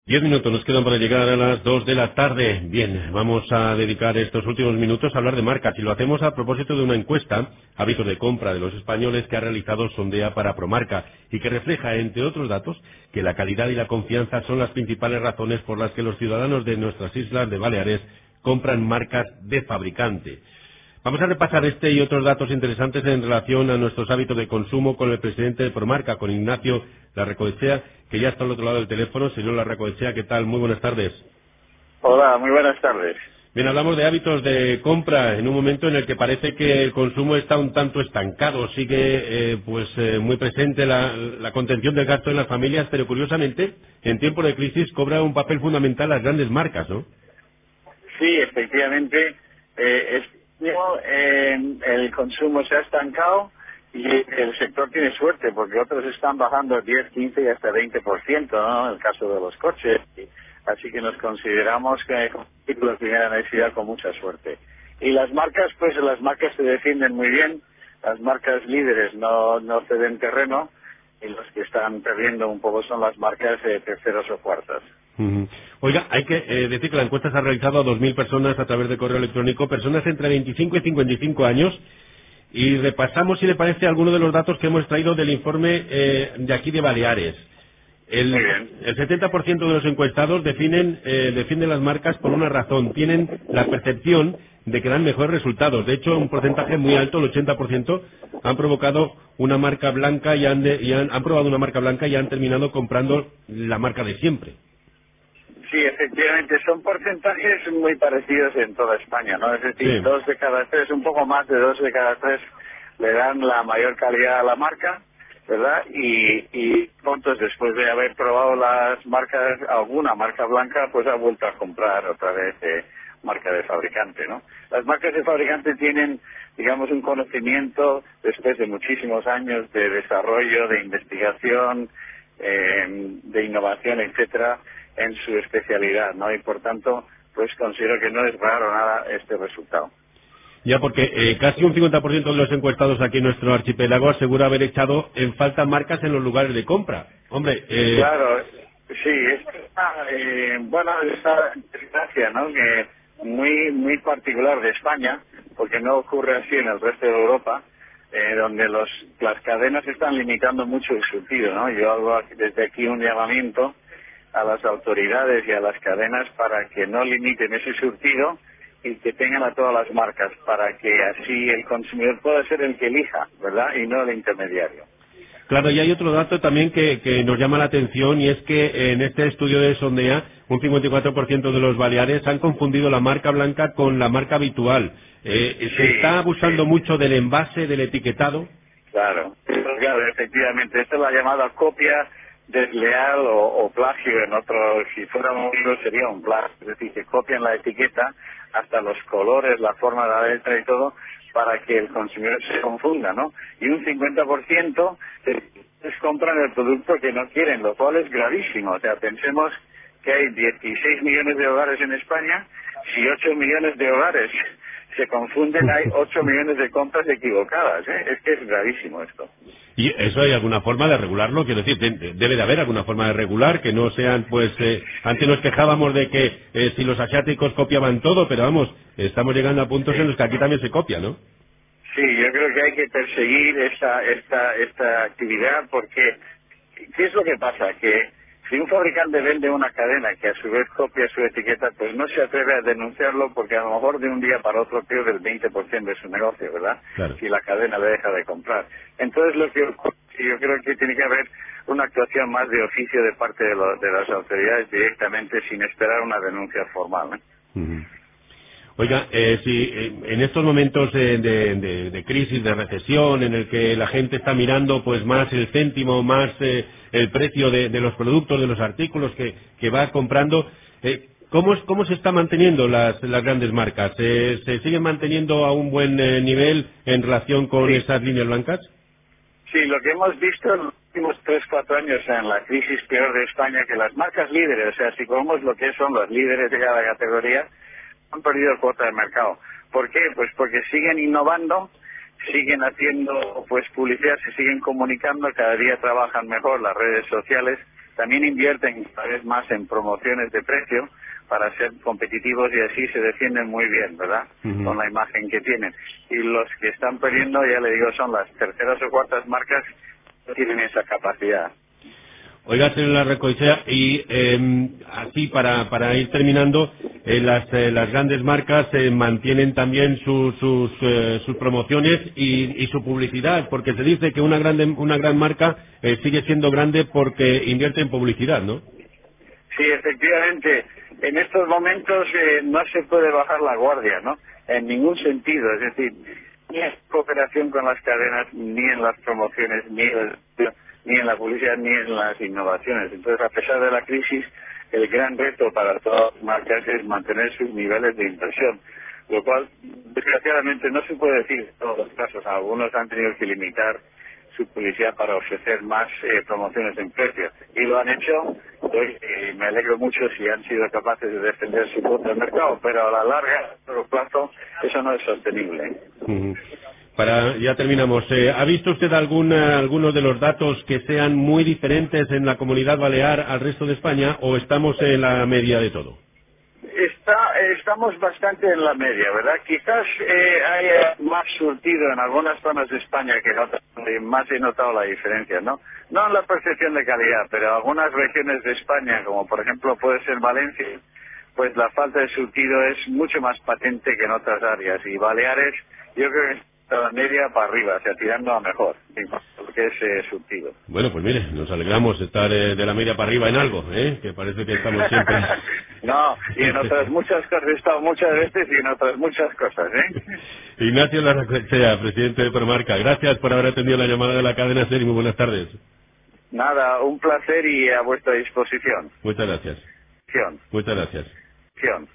10 minutos nos quedan para llegar a las 2 de la tarde. Bien, vamos a dedicar estos últimos minutos a hablar de marcas y lo hacemos a propósito de una encuesta, hábitos de compra de los españoles, que ha realizado Sondea para Promarca y que refleja, entre otros datos, que la calidad y la confianza son las principales razones por las que los ciudadanos de nuestras islas de Baleares compran marcas de fabricante. Vamos a repasar este y otros datos interesantes en relación a nuestros hábitos de consumo con el presidente de Promarca, con Ignacio Larracoechea, que ya está al otro lado del teléfono. Señor Larracoechea, ¿qué tal? Muy buenas tardes. Hola, muy buenas tardes. Bien, hablamos de hábitos de compra en un momento en el que parece que el consumo está un tanto estancado. Sigue muy presente la contención del gasto en las familias, pero curiosamente, en tiempos de crisis cobra un papel fundamental las grandes marcas, ¿no? Sí, efectivamente, el consumo se ha estancado y el sector tiene suerte porque otros están bajando 10, 15 y hasta 20%, ¿no? En el caso de los coches. Así que nos consideramos que como artículo de primera necesidad con mucha suerte. Y las marcas, pues las marcas se defienden muy bien. Las marcas líderes no ceden terreno y los que están perdiendo un poco son las marcas terceros o cuartas. Ujú. Oiga, hay que decir que la encuesta se ha realizado a 2.000 personas a través de correo electrónico, personas entre 25 y 55 años, y repasamos, si le parece, algunos de los datos que hemos traído del informe de aquí de Baleares. Muy El, bien. el 70% de los encuestados defienden las marcas por una razón. Tienen la percepción de que dan mejores resultados. De hecho, un porcentaje muy alto, el 80%, han provocado una marca blanca han probado una marca blanca y han terminado comprando la marca de siempre. Sí, efectivamente, son porcentajes muy parecidos en toda España, ¿no? Es decir, Sí. 2 de cada 3, un poco más de 2 de cada 3 le dan la mayor calidad a la marca, ¿verdad? Y puntos después de haber probado las marcas, alguna marca blanca, pues ha vuelto a comprar otra vez marca de fabricante, ¿no? Las marcas de fabricante tienen, digamos, un conocimiento después de muchísimos años de desarrollo, de investigación, de innovación, etcétera, en su especialidad, ¿no? Y por tanto, pues considero que no es raro nada este resultado. Ya, porque casi un 50% de los encuestados aquí en nuestro archipiélago asegura haber echado en falta marcas en los lugares de compra. Hombre, Claro, sí, bueno, esta desgracia, ¿no? Que muy particular de España, porque no ocurre así en el resto de Europa, donde las cadenas están limitando mucho el surtido, ¿no? Yo hago desde aquí un llamamiento a las autoridades y a las cadenas para que no limiten ese surtido y que tengan a todas las marcas, para que así el consumidor pueda ser el que elija, ¿verdad? Y no el intermediario. claro, y hay otro dato también que nos llama la atención, y es que en este estudio de Sondea, un 54% de los baleares han confundido la marca blanca con la marca habitual. Se está Sí, abusando sí. mucho del envase, del etiquetado. Claro, claro, efectivamente. Esta es la llamada copia desleal o plagio en otro, si fuera un libro sería un plagio, es decir, que copian la etiqueta hasta los colores, la forma de la letra y todo, para que el consumidor se confunda, ¿no? Y un 50% compran el producto que no quieren, lo cual es gravísimo. O sea, pensemos que hay 16 millones de hogares en España, si 8 millones de hogares se confunden, hay 8 millones de compras equivocadas, ¿eh? Es que es gravísimo esto. ¿Y eso hay alguna forma de regularlo? Quiero decir, debe de haber alguna forma de regular, que no sean, antes nos quejábamos de que si los asiáticos copiaban todo, pero vamos, estamos llegando a puntos en Sí. los que aquí también se copia, ¿no? Sí, yo creo que hay que perseguir esta actividad porque, ¿qué es lo que pasa? Que si un fabricante vende una cadena que a su vez copia su etiqueta, pues no se atreve a denunciarlo porque a lo mejor de un día para otro pierde el 20% de su negocio, ¿verdad? Claro. Si la cadena le deja de comprar. Entonces lo que ocurre, yo creo que tiene que haber una actuación más de oficio de parte de las autoridades directamente sin esperar una denuncia formal, ¿eh? Ujú. Oiga, si en estos momentos de crisis, de recesión, en el que la gente está mirando pues más el céntimo, más el precio de los productos, de los artículos que va comprando, ¿cómo se está manteniendo las grandes marcas? ¿Se siguen manteniendo a un buen nivel en relación con Sí. esas líneas blancas? Sí, lo que hemos visto en los últimos 3 4 años en la crisis peor de España, que las marcas líderes, o sea, si cogemos lo que son los líderes de cada categoría, han perdido cuota de mercado. ¿Por qué? Pues porque siguen innovando, siguen haciendo pues publicidad, se siguen comunicando, cada día trabajan mejor las redes sociales también invierten cada vez más en promociones de precio para ser competitivos y así se defienden muy bien, ¿verdad? Con la imagen que tienen. Y los que están perdiendo, ya le digo, son las terceras o cuartas marcas que tienen esa capacidad. Oiga, señor Larracoechea, y así para ir terminando, las grandes marcas mantienen también sus promociones y su publicidad, porque se dice que una gran marca sigue siendo grande porque invierte en publicidad, ¿no? Sí, efectivamente, en estos momentos no se puede bajar la guardia, ¿no? En ningún sentido, es decir, ni en cooperación con las cadenas, ni en las promociones, ni en la publicidad, ni en las innovaciones. Entonces, a pesar de la crisis, el gran reto para todas las marcas es mantener sus niveles de inversión, lo cual, desgraciadamente, no se puede decir en todos los casos. Algunos han tenido que limitar su publicidad para ofrecer más promociones en precio. Y lo han hecho, pues, me alegro mucho si han sido capaces de defender su cuota de mercado, pero a la larga, a largo plazo, eso no es sostenible. Ya terminamos. ¿Ha visto usted algunos de los datos que sean muy diferentes en la Comunidad Balear al resto de España o estamos en la media de todo? Estamos bastante en la media, ¿verdad? Quizás haya más surtido en algunas zonas de España que en otras, más he notado la diferencia, ¿no? No en la percepción de calidad, pero en algunas regiones de España, como por ejemplo puede ser Valencia, pues la falta de surtido es mucho más patente que en otras áreas. Y Baleares, yo creo que está la media para arriba, o sea, tirando a mejor, porque es surtido. Bueno, pues mire, nos alegramos de estar de la media para arriba en algo, que parece que estamos siempre... No, y en otras muchas cosas, he estado muchas veces y en otras muchas cosas, Ignacio Larracoechea, presidente de Promarca, gracias por haber atendido la llamada de la cadena SER y muy buenas tardes. Nada, un placer y a vuestra disposición. Muchas gracias. Muchas gracias.